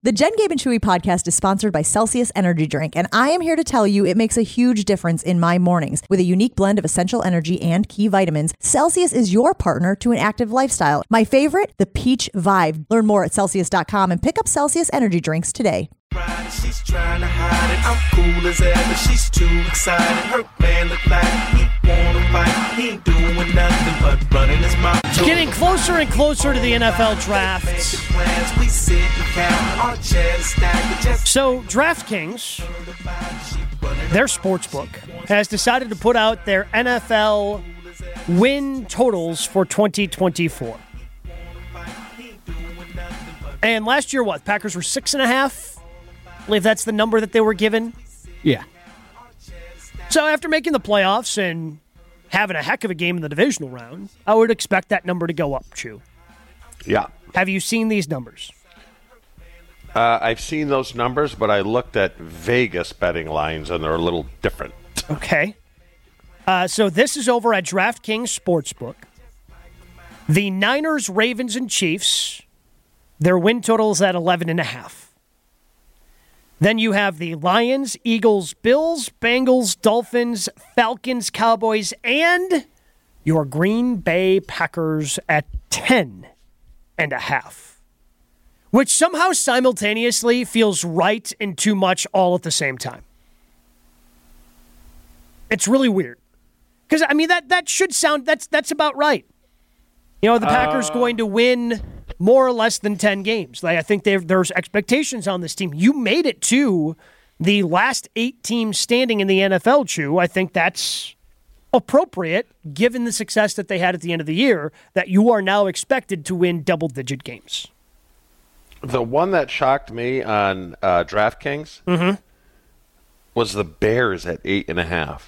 The Jen, Gabe, and Chewy podcast is sponsored by Celsius Energy Drink, and I am here to tell you it makes a huge difference in my mornings. With a unique blend of essential energy and key vitamins, Celsius is your partner to an active lifestyle. My favorite, the Peach Vibe. Learn more at Celsius.com and pick up Celsius Energy Drinks today. She's trying to hide it. I'm cool as ever. She's too excited. Her man look like he wanna fight. He ain't doing nothing but running his mouth. Getting closer and closer to the NFL draft. So DraftKings, their sportsbook, has decided to put out their NFL win totals for 2024. And last year, Packers were 6.5. I believe that's the number that they were given. Yeah. So after making the playoffs and having a heck of a game in the divisional round, I would expect that number to go up, Chew. Yeah. Have you seen these numbers? I've seen those numbers, but I looked at Vegas betting lines, and they're a little different. Okay. So this is over at DraftKings Sportsbook. The Niners, Ravens, and Chiefs, their win total is at 11.5. Then you have the Lions, Eagles, Bills, Bengals, Dolphins, Falcons, Cowboys, and your Green Bay Packers at 10.5. Which somehow simultaneously feels right and too much all at the same time. It's really weird. Because, I mean, that should sound, that's about right. You know, the Packers going to win more or less than 10 games. Like, I think there's expectations on this team. You made it to the last 8 teams standing in the NFL, Chew. I think that's appropriate, given the success that they had at the end of the year, that you are now expected to win double-digit games. The one that shocked me on DraftKings was the Bears at 8.5.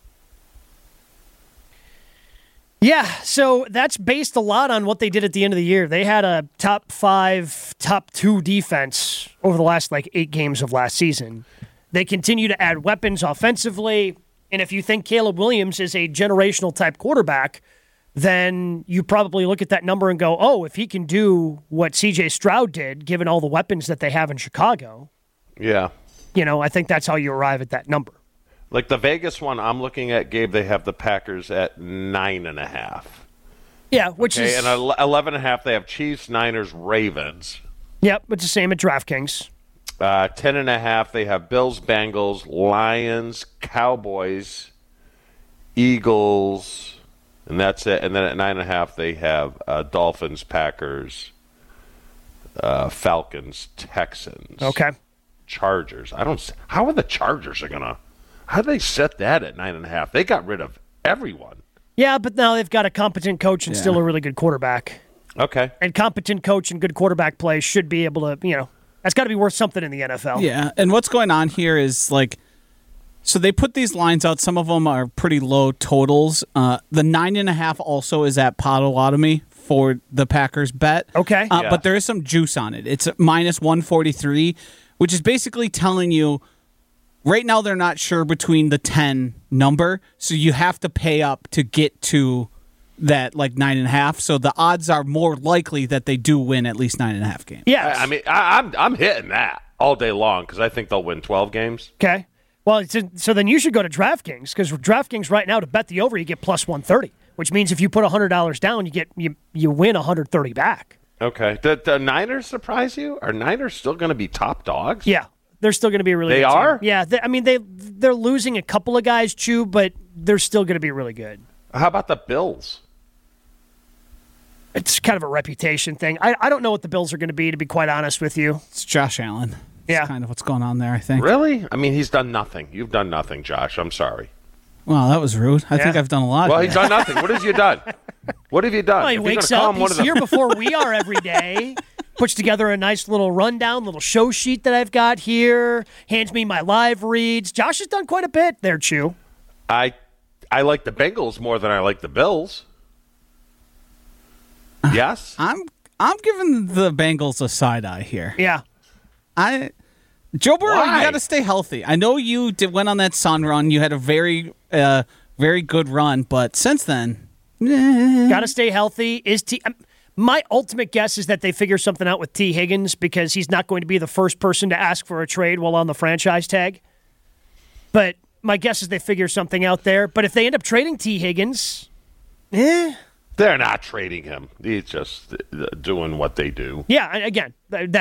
Yeah, so that's based a lot on what they did at the end of the year. They had a top 5, top 2 defense over the last 8 games of last season. They continue to add weapons offensively, and if you think Caleb Williams is a generational type quarterback, then you probably look at that number and go, oh, if he can do what C.J. Stroud did, given all the weapons that they have in Chicago, yeah, I think that's how you arrive at that number. Like the Vegas one I'm looking at, Gabe, they have the Packers at 9.5. Yeah, which is... And 11.5, they have Chiefs, Niners, Ravens. Yep, it's the same at DraftKings. 10.5, they have Bills, Bengals, Lions, Cowboys, Eagles, and that's it. And then at 9.5, they have Dolphins, Packers, Falcons, Texans. Okay. Chargers. How are the Chargers gonna? How do they set that at 9.5? They got rid of everyone. Yeah, but now they've got a competent coach and still a really good quarterback. Okay. And competent coach and good quarterback play should be able to, that's got to be worth something in the NFL. Yeah, and what's going on here is so they put these lines out. Some of them are pretty low totals. The 9.5 also is at Potawatomi for the Packers bet. Okay. But there is some juice on it. It's minus 143, which is basically telling you right now they're not sure between the 10 number, so you have to pay up to get to that 9.5. So the odds are more likely that they do win at least 9.5 games. Yeah, I mean, I'm hitting that all day long because I think they'll win 12 games. Okay. Well, so then you should go to DraftKings because DraftKings right now to bet the over you get plus 130, which means if you put $100 down, you win 130 back. Okay. Did the Niners surprise you? Are Niners still going to be top dogs? Yeah. They're still going to be a really good team. They are? Yeah. They're losing a couple of guys, Chew, but they're still going to be really good. How about the Bills? It's kind of a reputation thing. I don't know what the Bills are going to be quite honest with you. It's Josh Allen. Yeah. That's kind of what's going on there, I think. Really? I mean, he's done nothing. You've done nothing, Josh. I'm sorry. Well, that was rude. I think I've done a lot. Well, he's done nothing. What have you done? What have you done? Well, he wakes up. He's here before we are every day. Puts together a nice little rundown, little show sheet that I've got here. Hands me my live reads. Josh has done quite a bit there, Chew. I like the Bengals more than I like the Bills. Yes? I'm giving the Bengals a side eye here. Yeah. Joe Burrow, Why? you got to stay healthy. I know you went on that Sun run. You had a very, very good run, but since then, got to stay healthy. My ultimate guess is that they figure something out with T. Higgins because he's not going to be the first person to ask for a trade while on the franchise tag. But my guess is they figure something out there. But if they end up trading T. Higgins, They're not trading him. He's just doing what they do. yeah, again,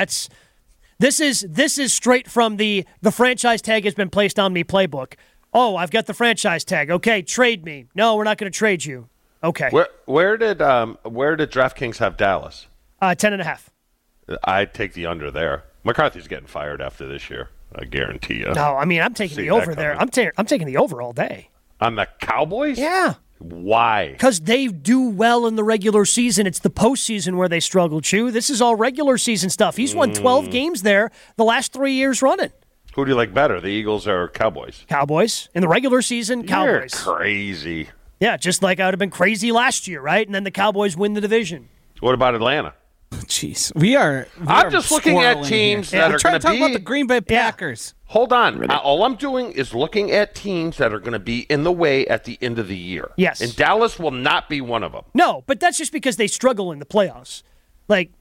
this is straight from the franchise tag has been placed on me playbook. Oh, I've got the franchise tag. Okay, trade me. No, we're not going to trade you. Okay. Where did DraftKings have Dallas? 10.5. I'd take the under there. McCarthy's getting fired after this year. I guarantee you. No, I mean I'm taking See the that over there. coming. I'm taking the over all day. On the Cowboys? Yeah. Why? Because they do well in the regular season. It's the postseason where they struggle, Chew. This is all regular season stuff. He's won 12 games there the last 3 years running. Who do you like better, the Eagles or Cowboys? Cowboys. In the regular season, Cowboys. You're crazy. Yeah, just like I would have been crazy last year, right? And then the Cowboys win the division. What about Atlanta? Jeez, we are I'm just looking at squirreling teams here. that We're are trying going to to talk be. about the Green Bay Packers. Hold on. All I'm doing is looking at teams that are going to be in the way at the end of the year. Yes. And Dallas will not be one of them. No, but that's just because they struggle in the playoffs. Like,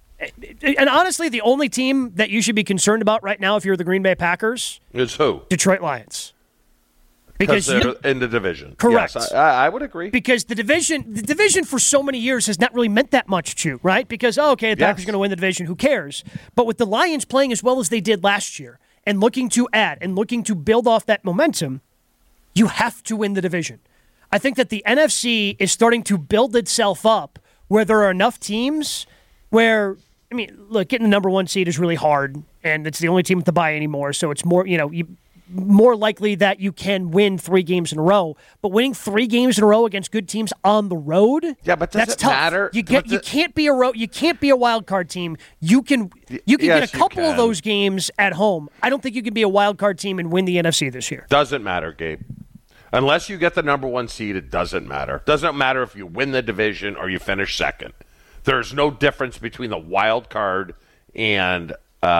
and honestly, the only team that you should be concerned about right now if you're the Green Bay Packers, Is who? Detroit Lions. Because they're in the division. Correct. Yes, I would agree. Because the division for so many years has not really meant that much, Chew, right? Because, the Packers are going to win the division, who cares? But with the Lions playing as well as they did last year and looking to add and looking to build off that momentum, you have to win the division. I think that the NFC is starting to build itself up where there are enough teams where, I mean, look, getting the number one seed is really hard, and it's the only team with the bye anymore, so it's more, more likely that you can win 3 games in a row. But winning 3 games in a row against good teams on the road, Yeah, but does that's it tough. matter? You can't be a wild card team. You can Yes, get a you couple of can. those games at home. I don't think you can be a wild card team and win the NFC this year. Doesn't matter, Gabe. Unless you get the number one seed, it doesn't matter. Doesn't matter if you win the division or you finish second. There's no difference between the wild card and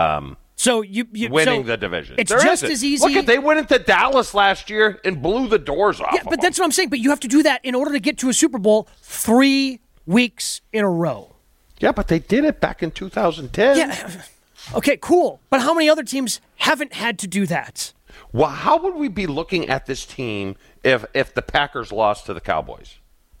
So you winning the division. It's There just isn't. as easy. Look, they went into Dallas last year and blew the doors off. Yeah, but that's what I'm saying. But you have to do that in order to get to a Super Bowl 3 weeks in a row. Yeah, but they did it back in 2010. Yeah. Okay, cool. But how many other teams haven't had to do that? Well, how would we be looking at this team if the Packers lost to the Cowboys?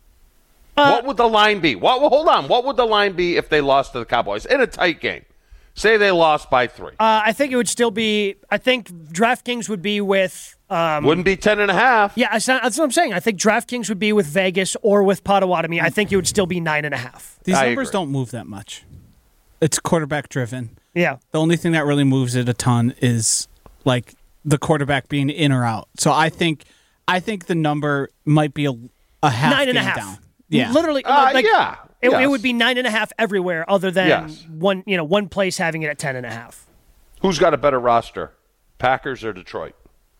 What would the line be? Hold on. What would the line be if they lost to the Cowboys in a tight game? Say they lost by 3. I think it would still be. I think DraftKings would be with. Wouldn't be 10.5. Yeah, that's what I'm saying. I think DraftKings would be with Vegas or with Potawatomi. I think it would still be 9.5. These I numbers agree. don't move that much. It's quarterback driven. Yeah. The only thing that really moves it a ton is like the quarterback being in or out. So I think the number might be a half 9.5. game down. Yeah. Literally. Yeah. It Yes. would be 9.5 everywhere, other than Yes. one place having it at 10.5. Who's got a better roster, Packers or Detroit?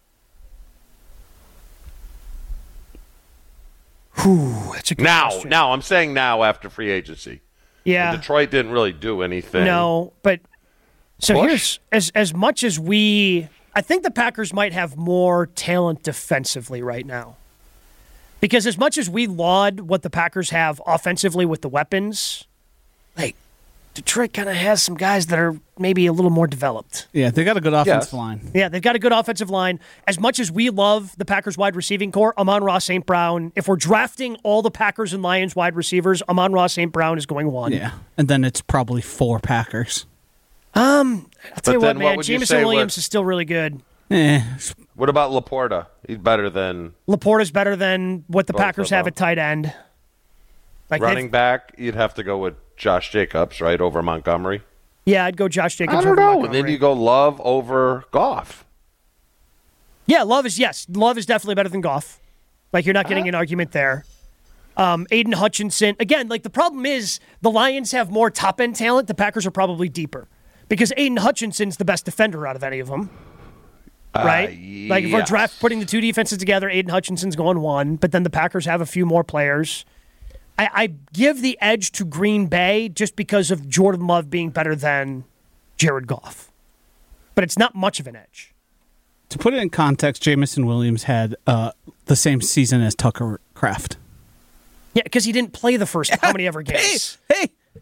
That's a good question. Now, I'm saying now after free agency. Yeah. Detroit didn't really do anything. No, but so Bush? here's as much as I think the Packers might have more talent defensively right now. Because as much as we laud what the Packers have offensively with the weapons, like Detroit kind of has some guys that are maybe a little more developed. Yeah, they got a good offensive Yes. line. Yeah, they've got a good offensive line. As much as we love the Packers wide receiving core, Amon-Ra St. Brown, if we're drafting all the Packers and Lions wide receivers, Amon-Ra St. Brown is going 1. Yeah. And then it's probably 4 Packers. I'll tell you what, then what man, would you Jameson say Williams with- is still really good. What about Laporta? He's better than Laporta's better than what the Both Packers of have them. at tight end. Like running back. You'd have to go with Josh Jacobs, right, over Montgomery. Yeah, I'd go Josh Jacobs. I don't over know. And Montgomery. then you go Love over Goff. Yeah, Love is definitely better than Goff. Like, you're not getting an argument there. Aiden Hutchinson. Again, like, the problem is the Lions have more top-end talent. The Packers are probably deeper. Because Aiden Hutchinson's the best defender out of any of them. Right? Like, if we're Yes. putting the two defenses together, Aiden Hutchinson's going 1, but then the Packers have a few more players. I give the edge to Green Bay just because of Jordan Love being better than Jared Goff. But it's not much of an edge. To put it in context, Jameson Williams had the same season as Tucker Kraft. Yeah, because he didn't play the first how many ever games. Hey,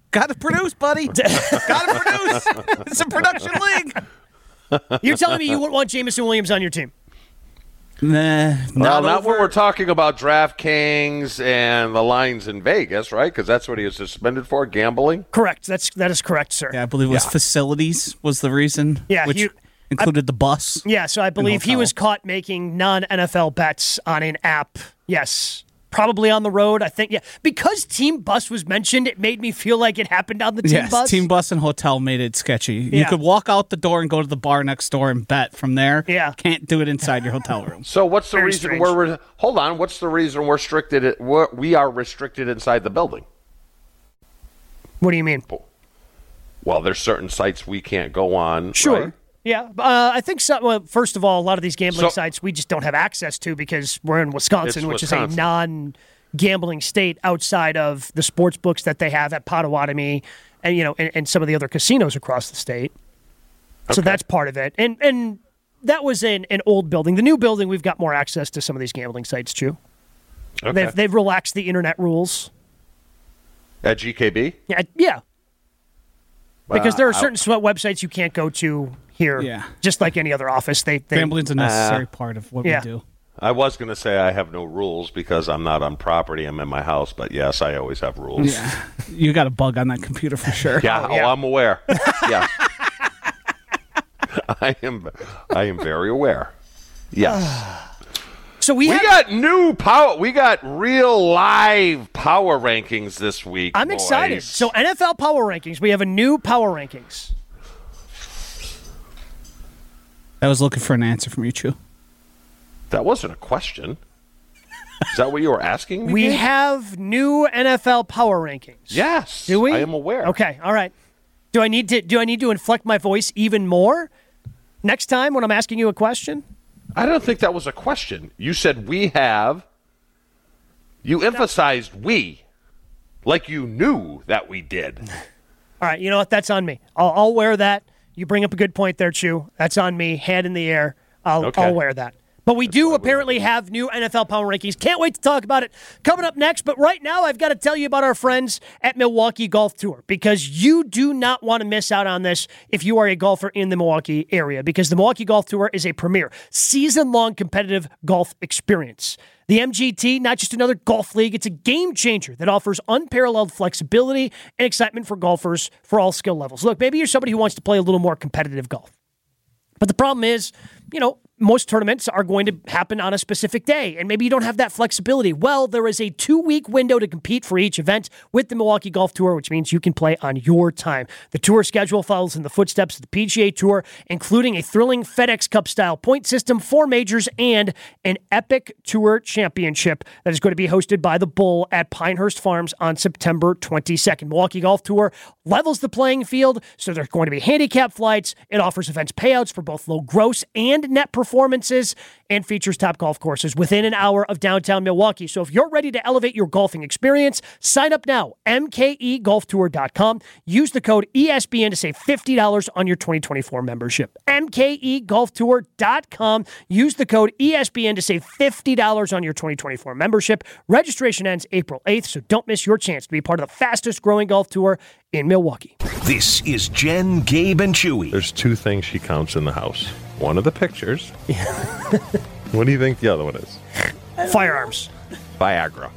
Got to produce, buddy. Got to produce. It's a production league. You're telling me you wouldn't want Jameson Williams on your team? Nah, Well, not when we're talking about DraftKings and the lines in Vegas, right? Because that's what he was suspended for, gambling. Correct. That is correct, sir. Yeah, I believe it was facilities was the reason. Yeah, which included the bus. Yeah, so I believe he was caught making non-NFL bets on an app. Yes. Probably on the road, I think. Yeah, because Team Bus was mentioned, it made me feel like it happened on the Team Bus. Team Bus and hotel made it sketchy. Yeah. You could walk out the door and go to the bar next door and bet from there. Yeah. Can't do it inside your hotel room. So what's the Very reason strange. hold on, what's the reason we are restricted inside the building? What do you mean? Well, there's certain sites we can't go on. Sure. Right? Yeah, I think first of all, a lot of these gambling So- sites we just don't have access to because we're in Wisconsin, It's which Wisconsin. is a non-gambling state outside of the sports books that they have at Potawatomi and and some of the other casinos across the state. So that's part of it. And that was an old building. The new building, we've got more access to some of these gambling sites too. Okay. They've relaxed the internet rules. At GKB? Yeah. Because there are Wow. certain websites you can't go to here. Yeah. Just like any other office. They Gambling's a necessary part of what Yeah. we do. I was going to say I have no rules because I'm not on property. I'm in my house. But yes, I always have rules. Yeah. You got a bug on that computer for sure. Yeah, yeah. I'm aware. Yeah. I am very aware. Yes. So we We have, got new power. We got real live power rankings this week. I'm excited. boys. So NFL power rankings. We have a new power rankings. I was looking for an answer from you, Chew. that wasn't a question. Is that what you were asking me? We Gabe? have new NFL power rankings. Yes. Do we? I am aware. Okay. All right. Do I need to inflect my voice even more next time when I'm asking you a question? I don't think that was a question. You said we have. You emphasized we, like you knew that we did. All right. You know what? That's on me. I'll wear that. You bring up a good point there, Chew. That's on me. Hand in the air. I'll wear that. But we do apparently have new NFL power rankings. Can't wait to talk about it coming up next. But right now, I've got to tell you about our friends at Milwaukee Golf Tour because you do not want to miss out on this if you are a golfer in the Milwaukee area because the Milwaukee Golf Tour is a premier season-long competitive golf experience. The MGT, not just another golf league, it's a game changer that offers unparalleled flexibility and excitement for golfers for all skill levels. Look, maybe you're somebody who wants to play a little more competitive golf. But the problem is, most tournaments are going to happen on a specific day, and maybe you don't have that flexibility. Well, there is a 2-week window to compete for each event with the Milwaukee Golf Tour, which means you can play on your time. The tour schedule follows in the footsteps of the PGA Tour, including a thrilling FedEx Cup-style point system, 4 majors, and an epic tour championship that is going to be hosted by the Bull at Pinehurst Farms on September 22nd. Milwaukee Golf Tour levels the playing field, so there's going to be handicap flights. It offers events payouts for both low gross and net performances and features top golf courses within an hour of downtown Milwaukee. So if you're ready to elevate your golfing experience, sign up now, mkegolftour.com. Use the code ESPN to save $50 on your 2024 membership. mkegolftour.com. Use the code ESPN to save $50 on your 2024 membership. Registration ends April 8th, so don't miss your chance to be part of the fastest growing golf tour in Milwaukee. This is Jen, Gabe, and Chewy. There's 2 things she counts in the house. One of the pictures. What do you think the other one is? Firearms. Viagra.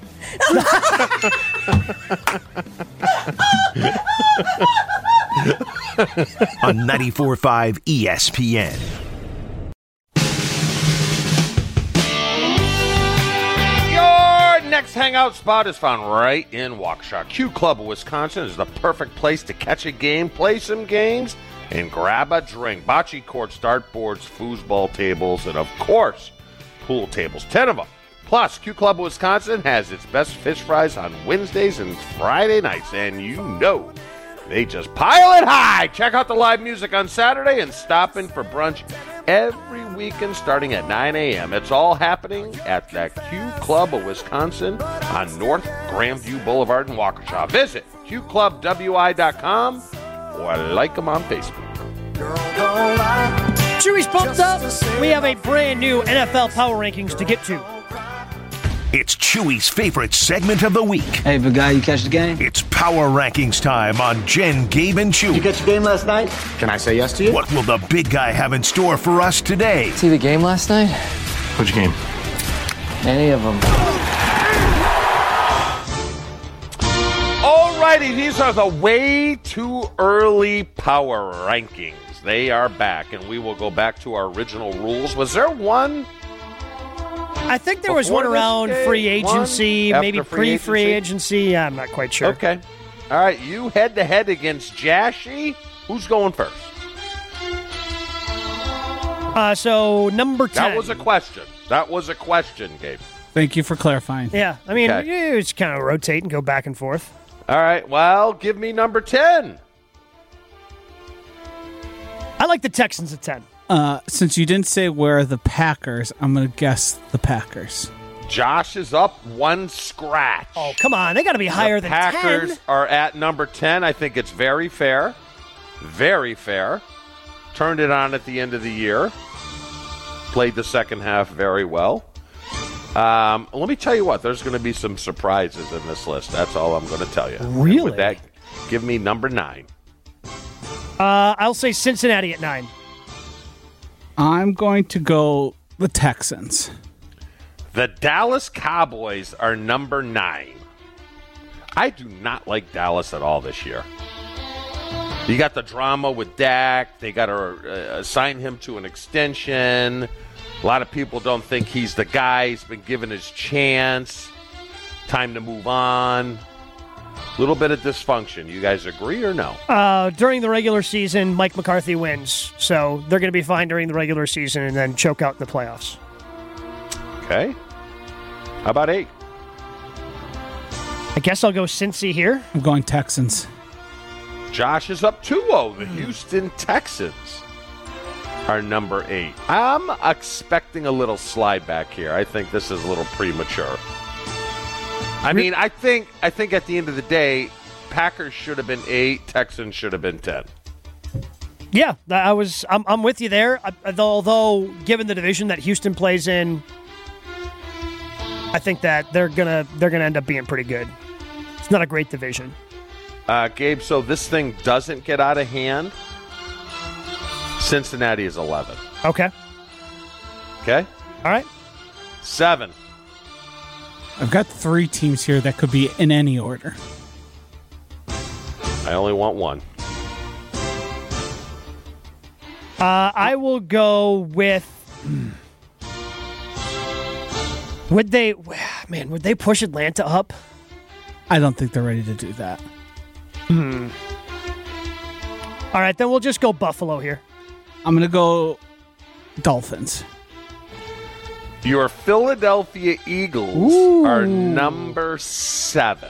On 94.5 ESPN. Your next hangout spot is found right in Waukesha. Q Club of Wisconsin is the perfect place to catch a game, play some games, and grab a drink. Bocce courts, dartboards, foosball tables, and of course, pool tables. 10 of them. Plus, Q Club of Wisconsin has its best fish fries on Wednesdays and Friday nights, and you know they just pile it high. Check out the live music on Saturday and stop in for brunch every weekend starting at 9 a.m. It's all happening at the Q Club of Wisconsin on North Grandview Boulevard in Waukesha. Visit qclubwi.com or like them on Facebook. Chewy's pumped up. We have a brand new NFL power rankings to get to. It's Chewy's favorite segment of the week. Hey, big guy, you catch the game? It's Power Rankings time on Jen, Gabe, and Chewy. You catch the game last night? Can I say yes to you? What will the big guy have in store for us today? See the game last night? Which game? Any of them. Alrighty, these are the way too early power rankings. They are back, and we will go back to our original rules. Was there one? I think there was one around free agency, maybe pre-free agency. I'm not quite sure. Okay. All right, you head-to-head against Jashi. Who's going first? So, number 10. That was a question, Gabe. Thank you for clarifying. Yeah, I mean, Okay. you just kind of rotate and go back and forth. All right, well, give me number 10. I like the Texans at 10. Since you didn't say where are the Packers, I'm going to guess the Packers. Josh is up one scratch. Oh, come on. They got to be higher than 10. Packers are at number 10. I think it's very fair. Very fair. Turned it on at the end of the year. Played the second half very well. Let me tell you what. There's going to be some surprises in this list. That's all I'm going to tell you. Really? And with that, give me number 9. I'll say Cincinnati at 9. I'm going to go the Texans. The Dallas Cowboys are number 9. I do not like Dallas at all this year. You got the drama with Dak. They got to assign him to an extension. A lot of people don't think he's the guy. He's been given his chance. Time to move on. A little bit of dysfunction. You guys agree or no? During the regular season, Mike McCarthy wins. So they're going to be fine during the regular season and then choke out in the playoffs. Okay. How about 8? I guess I'll go Cincy here. I'm going Texans. Josh is up 2-0. The Houston Texans are number 8. I'm expecting a little slide back here. I think this is a little premature. I mean, I think at the end of the day, Packers should have been 8, Texans should have been 10. Yeah, I'm with you there. Although, given the division that Houston plays in, I think that they're gonna end up being pretty good. It's not a great division. Gabe, so this thing doesn't get out of hand. Cincinnati is 11. Okay. Okay? All right. 7. I've got 3 teams here that could be in any order. I only want 1. I will go with... Would they push Atlanta up? I don't think they're ready to do that. All right, then we'll just go Buffalo here. I'm going to go Dolphins. Your Philadelphia Eagles are number 7.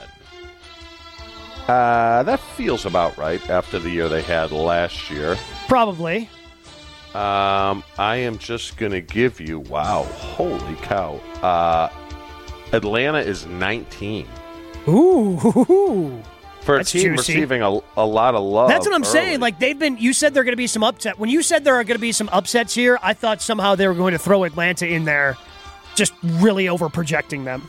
That feels about right after the year they had last year. Probably. I am just going to give you, wow, holy cow. Atlanta is 19. Ooh. For a That's team juicy. receiving a lot of love. That's what I'm early. saying. Like, you said there are going to be some upset. When you said there are going to be some upsets here, I thought somehow they were going to throw Atlanta in there, just really over-projecting them.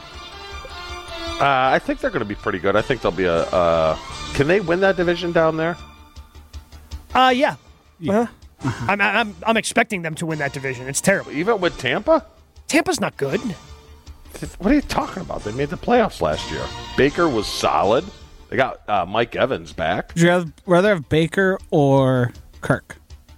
I think they're going to be pretty good. I think they'll be can they win that division down there? Yeah. I'm expecting them to win that division. It's terrible. Even with Tampa? Tampa's not good. What are you talking about? They made the playoffs last year. Baker was solid. They got Mike Evans back. Would you rather have Baker or Kirk?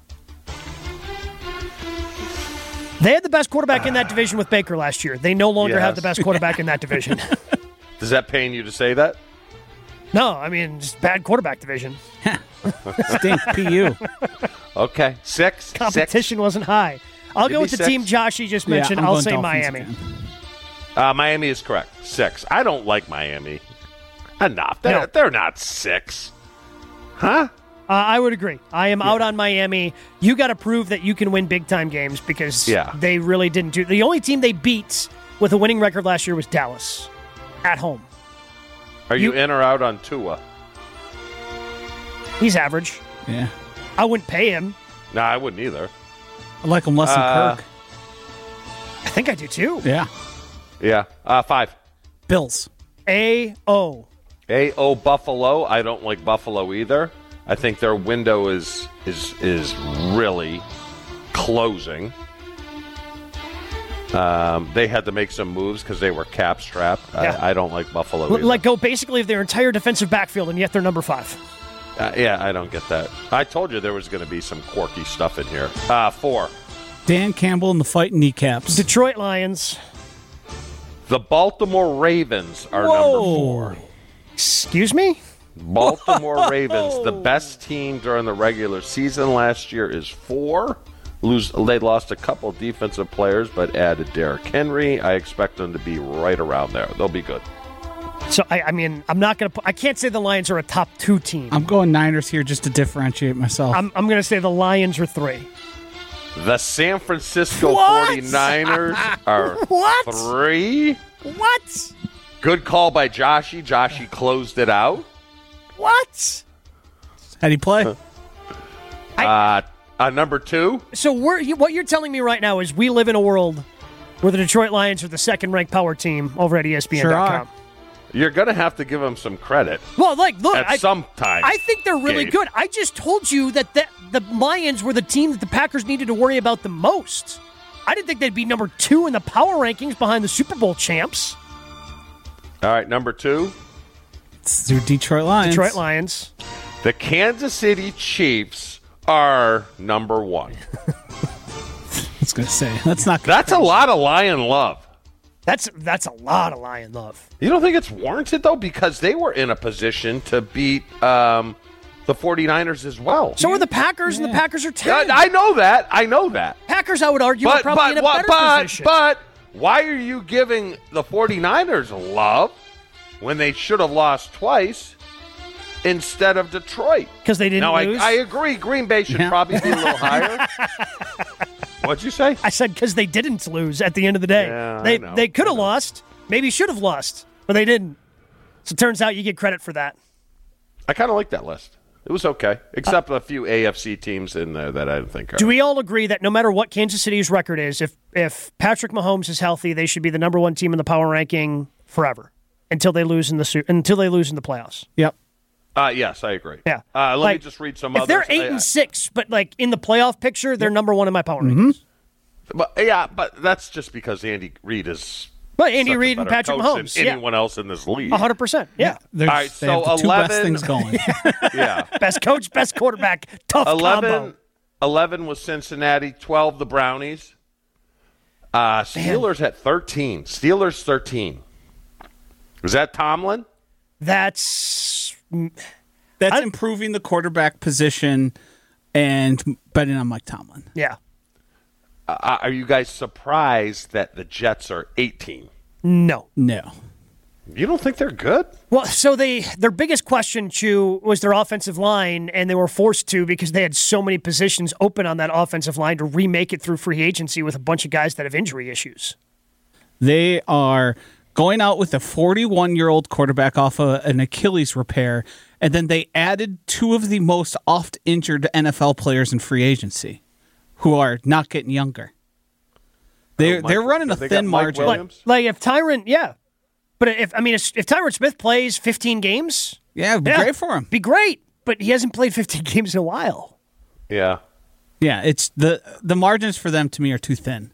They had the best quarterback in that division with Baker last year. They no longer have Yes. the best quarterback in that division. Does that pain you to say that? No, I mean, just bad quarterback division. Stink PU. Okay. 6. Competition wasn't high. I'll Give go me with the 6. team Josh you just mentioned. I'm I'll going say Dolphins Miami. again. Miami is correct. 6. I don't like Miami. Enough. No. They're not 6. Huh? I would agree. I am out on Miami. You got to prove that you can win big-time games because they really didn't do. The only team they beat with a winning record last year was Dallas at home. Are you in or out on Tua? He's average. Yeah. I wouldn't pay him. No, I wouldn't either. I like him less than Kirk. I think I do too. Yeah. Yeah. 5. Bills. A-O. A.O. Buffalo. I don't like Buffalo either. I think their window is really closing. They had to make some moves because they were cap strapped. Yeah. I don't like Buffalo either. Let go basically of their entire defensive backfield, and yet they're number 5. Yeah, I don't get that. I told you there was going to be some quirky stuff in here. 4. Dan Campbell and the Fighting Kneecaps. Detroit Lions. The Baltimore Ravens are number 4. Excuse me? Baltimore Ravens, the best team during the regular season last year, is 4. They lost a couple defensive players, but added Derrick Henry. I expect them to be right around there. They'll be good. So, I mean, I'm not going to – I can't say the Lions are a top 2 team. I'm going Niners here just to differentiate myself. I'm going to say the Lions are 3. The San Francisco 49ers are 3. What? Good call by Joshy. Joshy closed it out. What? How'd he play? Number 2. So what you're telling me right now is we live in a world where the Detroit Lions are the second-ranked power team over at ESPN.com. Sure are. You're going to have to give them some credit. Well, look. At some time. I think they're really good. I just told you that the Lions were the team that the Packers needed to worry about the most. I didn't think they'd be number 2 in the power rankings behind the Super Bowl champs. All right, number 2. It's the Detroit Lions. Detroit Lions. The Kansas City Chiefs are number 1. I was going to say, that's not good. That's a lot of Lion love. That's a lot of Lion love. You don't think it's warranted, though? Because they were in a position to beat the 49ers as well. So are the Packers, and the Packers are 10. I know that. Packers, I would argue, are probably in a better position. But why are you giving the 49ers love when they should have lost twice instead of Detroit? Because they didn't lose? I agree. Green Bay should probably be a little higher. What'd you say? I said because they didn't lose at the end of the day. Yeah, they could have lost. Maybe should have lost, but they didn't. So it turns out you get credit for that. I kind of like that list. It was okay, except a few AFC teams in there that I didn't think are. Do we all agree that no matter what Kansas City's record is, if Patrick Mahomes is healthy, they should be the number 1 team in the power ranking forever until they lose in the playoffs? Yep. Yes, I agree. Yeah. Let me just read some if others. If they're 8-6, but in the playoff picture, they're number 1 in my power rankings. But that's just because Andy Reid is. But Andy Reid and Patrick Mahomes. Than anyone else in this league. 100%. Yeah. All right, they have the 2 best things going. Yeah. Best coach, best quarterback, tough combo. 11 was Cincinnati, 12 the Brownies. Steelers at 13. Steelers 13. Was that Tomlin? That's improving the quarterback position and betting on Mike Tomlin. Yeah. Are you guys surprised that the Jets are 18? No. You don't think they're good? Well, so their biggest question, Chu, was their offensive line, and they were forced to because they had so many positions open on that offensive line to remake it through free agency with a bunch of guys that have injury issues. They are going out with a 41-year-old quarterback off an Achilles repair, and then they added 2 of the most oft-injured NFL players in free agency who are not getting younger. They're running a thin margin. Like if Tyron, but if Tyron Smith plays 15 games, it'd be great for him. Be great, but he hasn't played 15 games in a while. Yeah. It's the margins for them to me are too thin.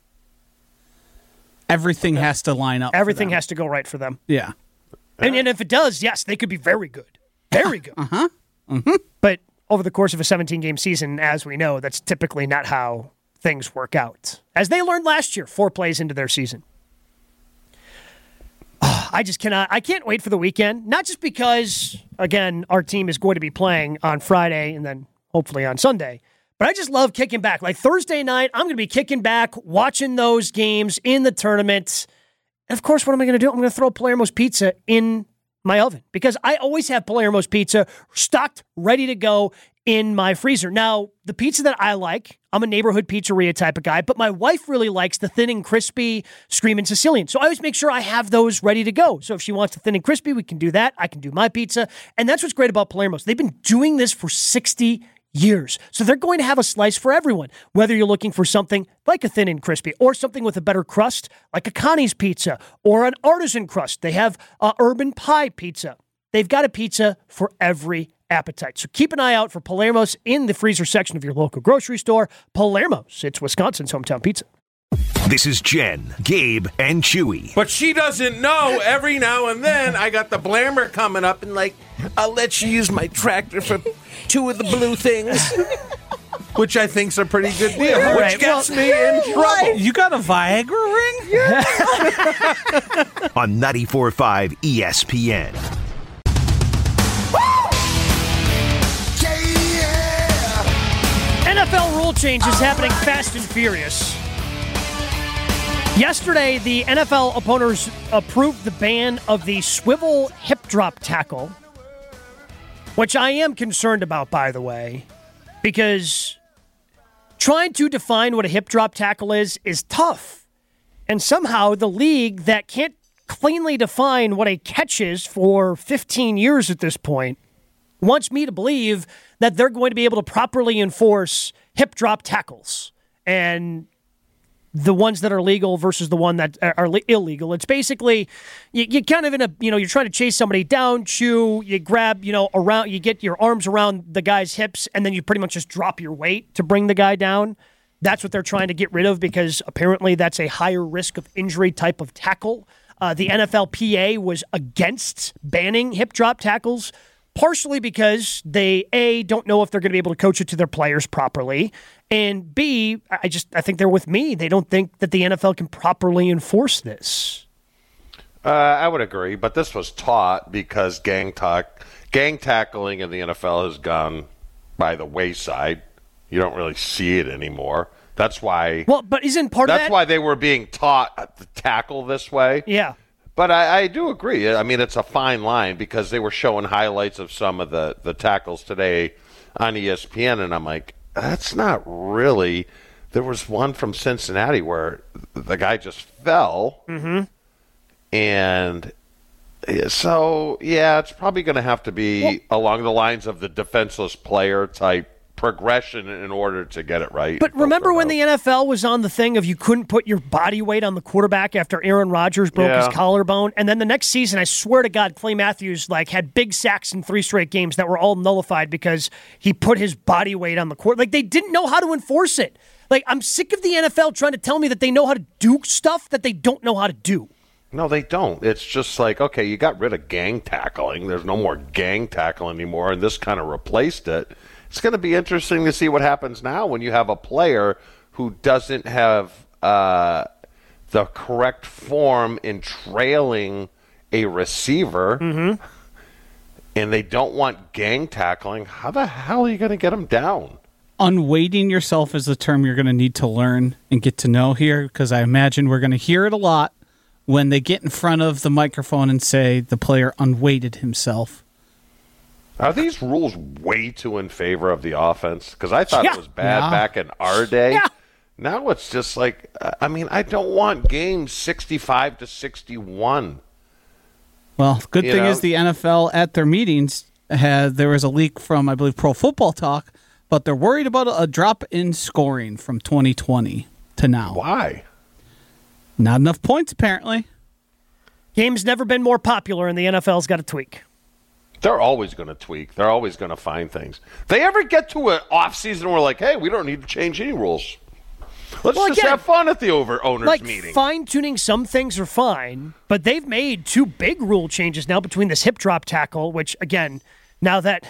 Everything has to line up. Everything has to go right for them. Yeah. And if it does, yes, they could be very good. Very good. But over the course of a 17-game season, as we know, that's typically not how things work out. As they learned last year, 4 plays into their season. I can't wait for the weekend. Not just because, again, our team is going to be playing on Friday and then hopefully on Sunday. But I just love kicking back. Like Thursday night, I'm going to be kicking back, watching those games in the tournament. And of course, what am I going to do? I'm going to throw Palermo's pizza in my oven because I always have Palermo's pizza stocked, ready to go in my freezer. Now, the pizza that I like, I'm a neighborhood pizzeria type of guy, but my wife really likes the thin and crispy Screamin' Sicilian. So I always make sure I have those ready to go. So if she wants the thin and crispy, we can do that. I can do my pizza. And that's what's great about Palermo's. They've been doing this for 60 years. So they're going to have a slice for everyone, whether you're looking for something like a thin and crispy or something with a better crust like a Connie's Pizza or an artisan crust. They have Urban Pie Pizza. They've got a pizza for every appetite. So keep an eye out for Palermo's in the freezer section of your local grocery store. Palermo's, it's Wisconsin's hometown pizza. This is Jen, Gabe, and Chewy. But she doesn't know every now and then I got the blammer coming up and I'll let you use my tractor for 2 of the blue things. Which I think's a pretty good deal. Right, which gets me in trouble. You got a Viagra ring? On 94.5 ESPN. NFL rule changes happening fast and furious. Yesterday, the NFL opponents approved the ban of the swivel hip drop tackle, which I am concerned about, by the way, because trying to define what a hip drop tackle is tough. And somehow the league that can't cleanly define what a catch is for 15 years at this point wants me to believe that they're going to be able to properly enforce hip drop tackles and the ones that are legal versus the one that are illegal. It's basically you kind of in a, you're trying to chase somebody down, you grab, around, you get your arms around the guy's hips, and then you pretty much just drop your weight to bring the guy down. That's what they're trying to get rid of because apparently that's a higher risk of injury type of tackle. The NFLPA was against banning hip drop tackles, partially because they, A, don't know if they're going to be able to coach it to their players properly, and B, I think they're with me. They don't think that the NFL can properly enforce this. I would agree, but this was taught because gang tackling in the NFL has gone by the wayside. You don't really see it anymore. That's why. Well, but isn't part of that? That's why they were being taught to tackle this way. Yeah. But I do agree. I mean, it's a fine line because they were showing highlights of some of the tackles today on ESPN, and I'm like, that's not really. There was one from Cincinnati where the guy just fell, and so it's probably going to have to be along the lines of the defenseless player type progression in order to get it right. But remember when the NFL was on the thing of you couldn't put your body weight on the quarterback after Aaron Rodgers broke his collarbone? And then the next season, I swear to God, Clay Matthews had big sacks in 3 straight games that were all nullified because he put his body weight on the court. They didn't know how to enforce it. I'm sick of the NFL trying to tell me that they know how to do stuff that they don't know how to do. No, they don't. It's just okay, you got rid of gang tackling. There's no more gang tackle anymore, and this kind of replaced it. It's going to be interesting to see what happens now when you have a player who doesn't have the correct form in trailing a receiver, and they don't want gang tackling. How the hell are you going to get them down? Unweighting yourself is the term you're going to need to learn and get to know here, because I imagine we're going to hear it a lot when they get in front of the microphone and say the player unweighted himself. Are these rules way too in favor of the offense? Because I thought it was bad back in our day. Yeah. Now it's just I don't want games 65-61. Well, good thing is the NFL at their meetings there was a leak from, I believe, Pro Football Talk, but they're worried about a drop in scoring from 2020 to now. Why? Not enough points, apparently. Game's never been more popular, and the NFL's got to tweak. They're always going to tweak. They're always going to find things. They ever get to an off-season where hey, we don't need to change any rules. Let's just have fun at the owners' meeting. Fine-tuning some things are fine, but they've made 2 big rule changes now between this hip drop tackle, which, again, now that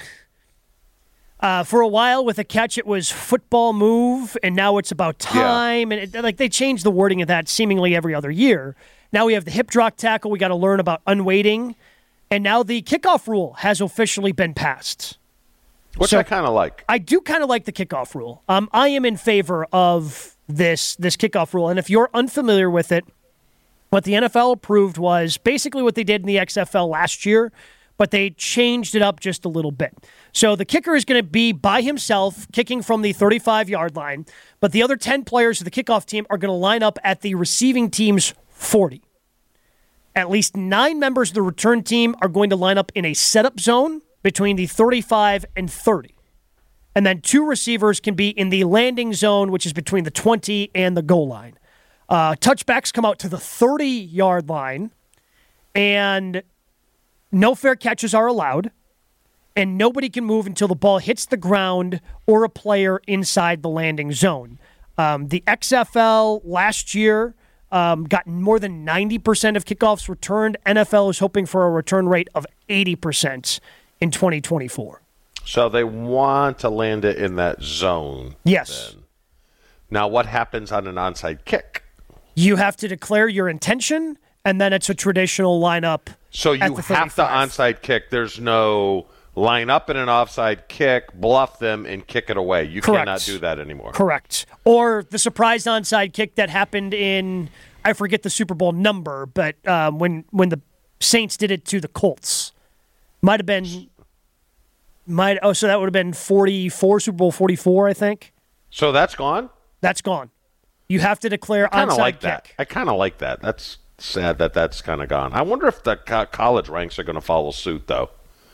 for a while with a catch it was football move, and now it's about time, and they changed the wording of that seemingly every other year. Now we have the hip drop tackle. We got to learn about unweighting. And now the kickoff rule has officially been passed. Which I kind of like. I do kind of like the kickoff rule. I am in favor of this kickoff rule. And if you're unfamiliar with it, what the NFL approved was basically what they did in the XFL last year, but they changed it up just a little bit. So the kicker is going to be by himself, kicking from the 35-yard line, but the other 10 players of the kickoff team are going to line up at the receiving team's 40. At least 9 members of the return team are going to line up in a setup zone between the 35 and 30. And then 2 receivers can be in the landing zone, which is between the 20 and the goal line. Touchbacks come out to the 30-yard line, and no fair catches are allowed, and nobody can move until the ball hits the ground or a player inside the landing zone. The XFL last year got more than 90% of kickoffs returned. NFL is hoping for a return rate of 80% in 2024. So they want to land it in that zone. Yes. Then. Now, what happens on an onside kick? You have to declare your intention, and then it's a traditional lineup. So you have to onside kick. There's no line up in an offside kick, bluff them, and kick it away. You Correct. cannot do that anymore. Correct. Or the surprise onside kick that happened in, I forget the Super Bowl number, but when the Saints did it to the Colts. Might have been... so that would have been 44, Super Bowl 44, I think. So that's gone? That's gone. You have to declare onside like kick. That. I kind of like that. That's sad that that's kind of gone. I wonder if the college ranks are going to follow suit, though.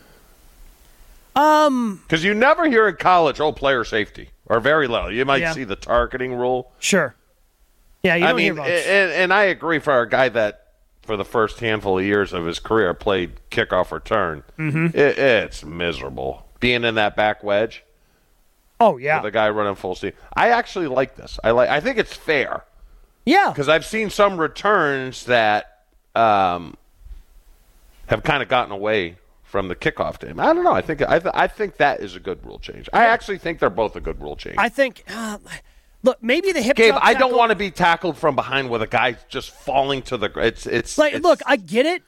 Because you never hear in college, player safety, or very little. You might see the targeting rule. Sure. Yeah, you don't hear much. And I agree for a guy that, for the first handful of years of his career, played kickoff return. Mm-hmm. It's miserable. Being in that back wedge. Oh, yeah. With a guy running full steam. I actually like this. I think it's fair. Yeah. Because I've seen some returns that have kind of gotten away from the kickoff game. I don't know. I think that is a good rule change. I actually think they're both a good rule change. I think... Look, maybe the hip Gabe, drop I tackle, don't want to be tackled from behind with a guy just falling to the ground. Look, I get it.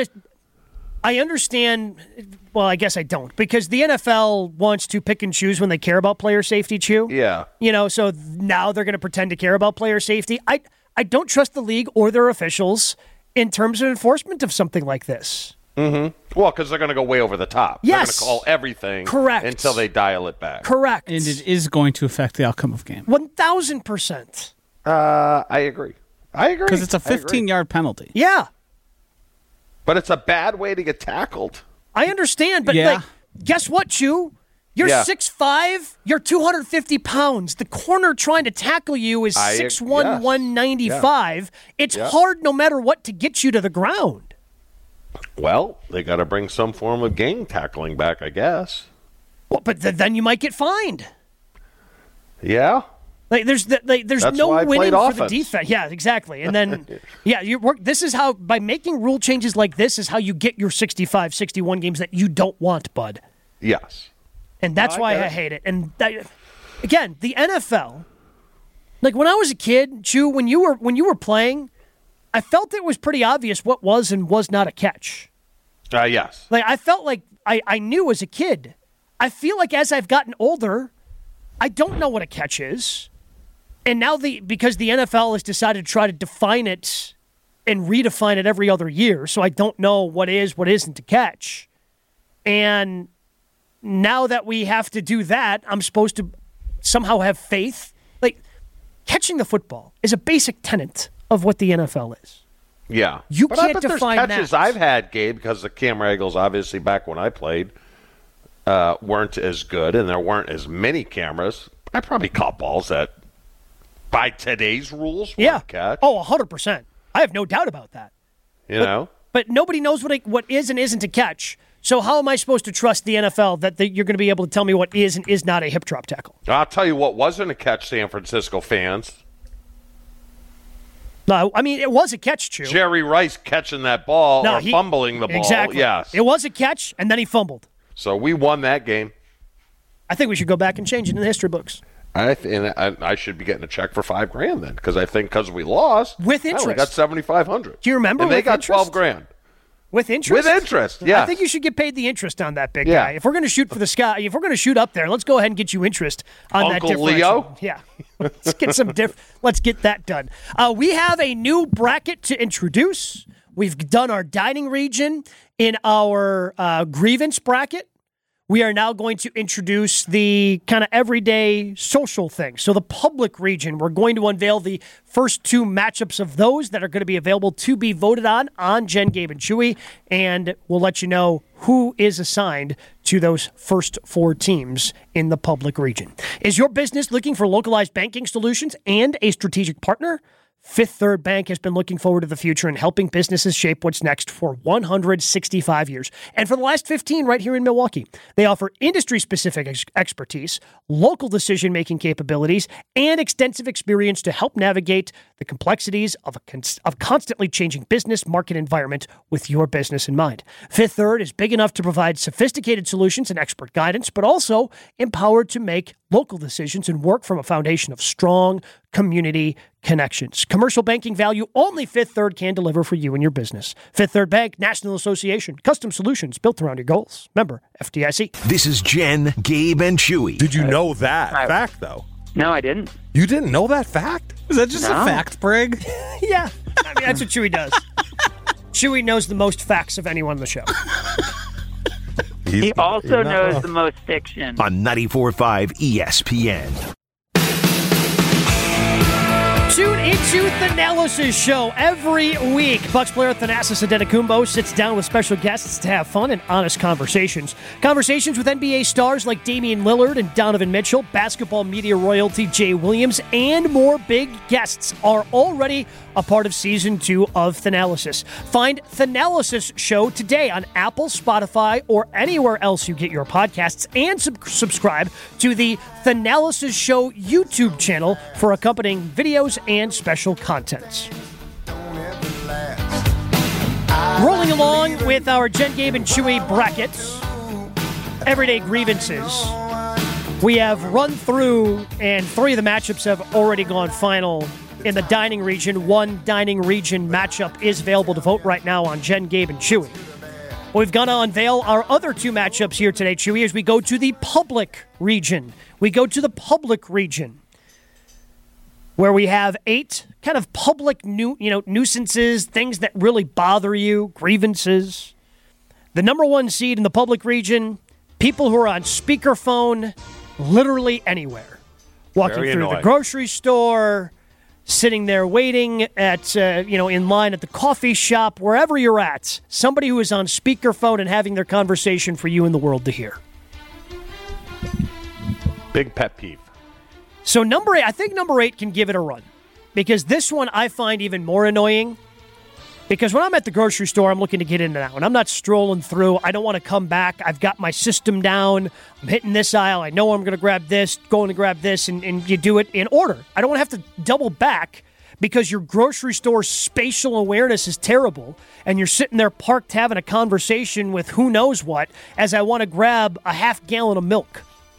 I understand. Well, I guess I don't, because the NFL wants to pick and choose when they care about player safety, Chew. Yeah. So now they're going to pretend to care about player safety. I don't trust the league or their officials in terms of enforcement of something like this. Mm-hmm. Well, because they're going to go way over the top. Yes. They're going to call everything. Correct. Until they dial it back. Correct. And it is going to affect the outcome of the game. 1,000%. I agree. Because it's a 15-yard penalty. Yeah. But it's a bad way to get tackled. I understand, but guess what, Chew? You're 6'5", you're 250 pounds. The corner trying to tackle you is 6'1", 195. Yeah. It's hard no matter what to get you to the ground. Well, they got to bring some form of gang tackling back, I guess. Well, but then you might get fined. Yeah. There's no winning for the defense. Yeah, exactly. And then, this is how, by making rule changes like this, is how you get your 65, 61 games that you don't want, bud. Yes. And that's why I hate it. And again, the NFL, like when I was a kid, Chew, when you were playing, I felt it was pretty obvious what was and was not a catch. Yes. Like I felt like I knew as a kid. I feel like as I've gotten older, I don't know what a catch is. And now because the NFL has decided to try to define it and redefine it every other year, so I don't know what isn't a catch. And now that we have to do that, I'm supposed to somehow have faith. Like, catching the football is a basic tenet of what the NFL is. Yeah. You can't define that. There's catches I've had, Gabe, because the camera angles, obviously, back when I played, weren't as good, and there weren't as many cameras. I probably caught balls that, by today's rules, weren't catch. Oh, 100%. I have no doubt about that. But nobody knows what is and isn't a catch. So how am I supposed to trust the NFL that you're going to be able to tell me what is and is not a hip drop tackle? I'll tell you what wasn't a catch, San Francisco fans. No, I mean, it was a catch, Chew. Jerry Rice catching that ball fumbling the ball. Exactly. Yes. It was a catch, and then he fumbled. So we won that game. I think we should go back and change it in the history books. I should be getting a check for $5,000 then, because I think because we lost with interest, we got $7,500. Do you remember? And they got $12,000 with interest. With interest, yeah. I think you should get paid the interest on that, big guy. If we're going to shoot for the sky, if we're going to shoot up there, let's go ahead and get you interest on Uncle that differential. Leo? Yeah, let's get some Let's get that done. We have a new bracket to introduce. We've done our dining region in our grievance bracket. We are now going to introduce the kind of everyday social thing. So the public region, we're going to unveil the first two matchups of those that are going to be available to be voted on Jen, Gabe, and Chewy, and we'll let you know who is assigned to those first 4 teams in the public region. Is your business looking for localized banking solutions and a strategic partner? Fifth Third Bank has been looking forward to the future and helping businesses shape what's next for 165 years. And for the last 15 right here in Milwaukee, they offer industry-specific expertise, local decision-making capabilities, and extensive experience to help navigate the complexities of a constantly changing business market environment with your business in mind. Fifth Third is big enough to provide sophisticated solutions and expert guidance, but also empowered to make local decisions and work from a foundation of strong community connections. Commercial banking value only Fifth Third can deliver for you and your business. Fifth Third Bank, National Association, custom solutions built around your goals. Member FDIC. This is Jen, Gabe, and Chewy. Did you know that fact, though? No, I didn't. You didn't know that fact? Is that just a fact, Brig? Yeah. I mean, that's what Chewy does. Chewy knows the most facts of anyone on the show. He also knows the most fiction. On 94.5 ESPN. Tune into Thanalis' show every week. Bucks player Thanasis Antetokounmpo sits down with special guests to have fun and honest conversations. Conversations with NBA stars like Damian Lillard and Donovan Mitchell, basketball media royalty Jay Williams, and more big guests are already a part of Season 2 of Thanalysis. Find Thanalis' show today on Apple, Spotify, or anywhere else you get your podcasts, and subscribe to the Thanalis' Show YouTube channel for accompanying videos and special content. Rolling along with our Jen, Gabe, and Chewy brackets, everyday grievances. We have run through, and 3 of the matchups have already gone final in the dining region. 1 dining region matchup is available to vote right now on Jen, Gabe, and Chewy. We've got to unveil our other 2 matchups here today, Chewy, as we go to the public region. We go to the public region, where we have 8 kind of public nuisances, things that really bother you, grievances. The number 1 seed in the public region, people who are on speakerphone literally anywhere. Walking Very through annoying. the grocery store, sitting there waiting at, in line at the coffee shop, wherever you're at, somebody who is on speakerphone and having their conversation for you and the world to hear. Big pet peeve. So number 8, I think number 8 can give it a run, because this one I find even more annoying. Because when I'm at the grocery store, I'm looking to get in and out, and I'm not strolling through. I don't want to come back. I've got my system down. I'm hitting this aisle. I know I'm going to grab this, going to grab this, and you do it in order. I don't want to have to double back because your grocery store spatial awareness is terrible, and you're sitting there parked having a conversation with who knows what as I want to grab a half gallon of milk.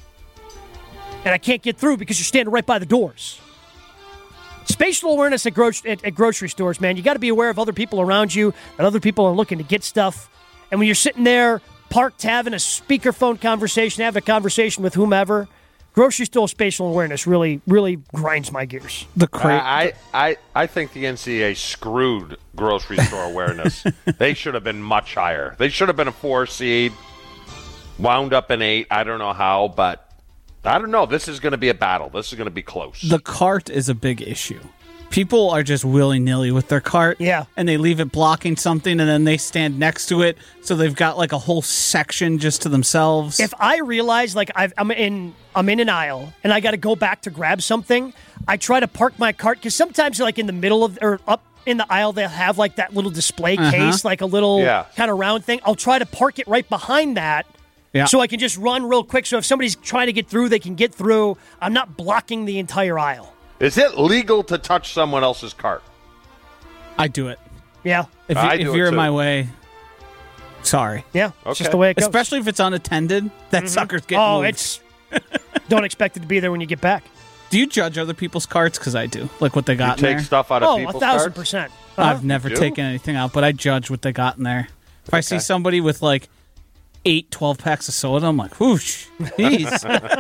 And I can't get through because you're standing right by the doors. Spatial awareness at grocery stores, man. You got to be aware of other people around you, that other people are looking to get stuff. And when you're sitting there parked having a speakerphone conversation, having a conversation with whomever, grocery store spatial awareness really, really grinds my gears. I think the NCAA screwed grocery store awareness. They should have been much higher. They should have been a 4 seed, wound up in 8. I don't know how, but I don't know. This is going to be a battle. This is going to be close. The cart is a big issue. People are just willy-nilly with their cart. Yeah. And they leave it blocking something, and then they stand next to it, so they've got like a whole section just to themselves. If I realize like I'm in an aisle and I got to go back to grab something, I try to park my cart, because sometimes like in the middle of or up in the aisle they'll have like that little display case, like a little kind of round thing. I'll try to park it right behind that. Yeah. So I can just run real quick. So if somebody's trying to get through, they can get through. I'm not blocking the entire aisle. Is it legal to touch someone else's cart? I do it. Yeah. If you're in my way, sorry. Yeah. It's just the way it goes. Especially if it's unattended, that sucker's getting moved. It's don't expect it to be there when you get back. Do you judge other people's carts? Because I do. Like what they got You in take there. stuff out of people's carts? 1,000%. I've never taken anything out, but I judge what they got in there. If I see somebody with like 12 packs of soda, I'm like, whoosh, jeez.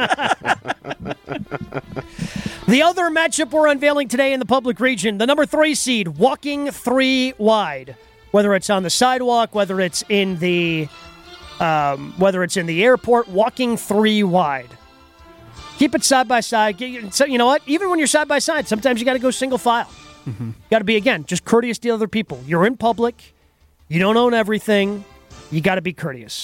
The other matchup we're unveiling today in the public region, the number 3 seed, walking 3 wide. Whether it's on the sidewalk, whether it's in the airport, walking 3 wide. Keep it side by side. So you know what? Even when you're side by side, sometimes you got to go single file. Got to be, again, just courteous to other people. You're in public. You don't own everything. You got to be courteous.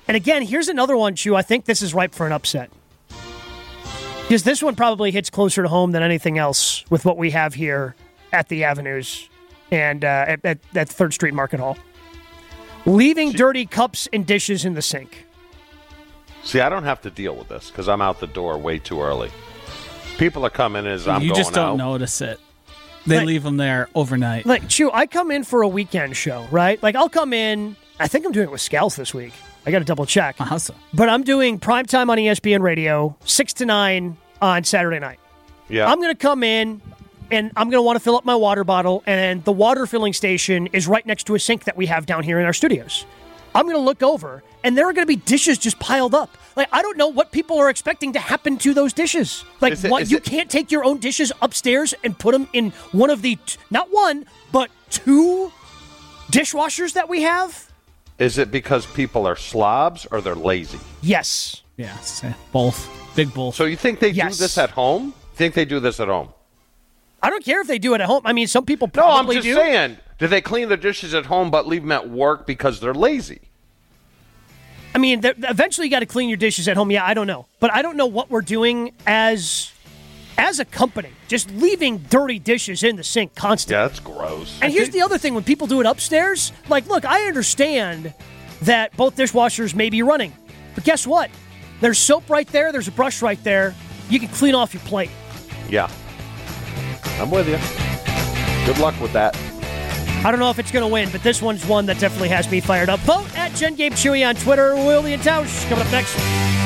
And again, here's another one, Chew. I think this is ripe for an upset. Because this one probably hits closer to home than anything else with what we have here at the Avenues and at 3rd Street Market Hall. Leaving dirty cups and dishes in the sink. See, I don't have to deal with this because I'm out the door way too early. People are coming as I'm going out. You just don't notice it. They leave them there overnight. Like, Chew, I come in for a weekend show, right? Like, I'll come in. I think I'm doing it with Scalz this week. I got to double check. Awesome. But I'm doing primetime on ESPN Radio, 6 to 9 on Saturday night. Yeah. I'm going to come in, and I'm going to want to fill up my water bottle, and the water filling station is right next to a sink that we have down here in our studios. I'm going to look over, and there are going to be dishes just piled up. Like, I don't know what people are expecting to happen to those dishes. Like, you can't take your own dishes upstairs and put them in one of the, not one, but 2 dishwashers that we have? Is it because people are slobs or they're lazy? Yes. Yes, both. Big both. So you think they do this at home? Think they do this at home? I don't care if they do it at home. I mean, some people probably do. No, I'm just saying. Do they clean their dishes at home but leave them at work because they're lazy? I mean, eventually you got to clean your dishes at home. Yeah, I don't know. But I don't know what we're doing as a company. Just leaving dirty dishes in the sink constantly. Yeah, that's gross. And here's the other thing. When people do it upstairs, like, look, I understand that both dishwashers may be running. But guess what? There's soap right there. There's a brush right there. You can clean off your plate. Yeah. I'm with you. Good luck with that. I don't know if it's going to win, but this one's one that definitely has me fired up. Vote at Jen Gabe Chewy on Twitter. Willie and Tausch coming up next.